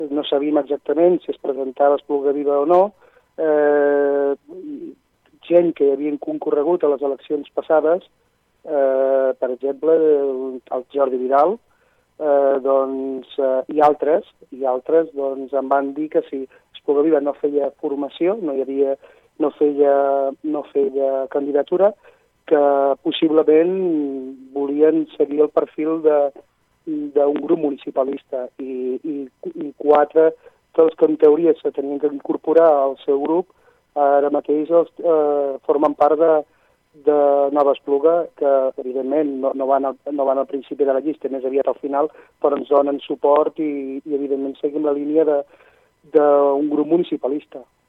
no sabíem exactament si es presentava Espluga Viva o no. Gent que havien concorregut a les eleccions passades, per exemple, el Jordi Vidal, i altres doncs, em van dir que si Espluga Viva no feia formació, no feia candidatura, que possiblement volien seguir el perfil d'un grup municipalista i 4 dels que en teoria se tenien que incorporar al seu grup ara mateix formen part de Nova Espluga, que evidentment no van al principi de la llista, més aviat al final, però ens donen suport i evidentment seguim la línia d'un grup municipalista.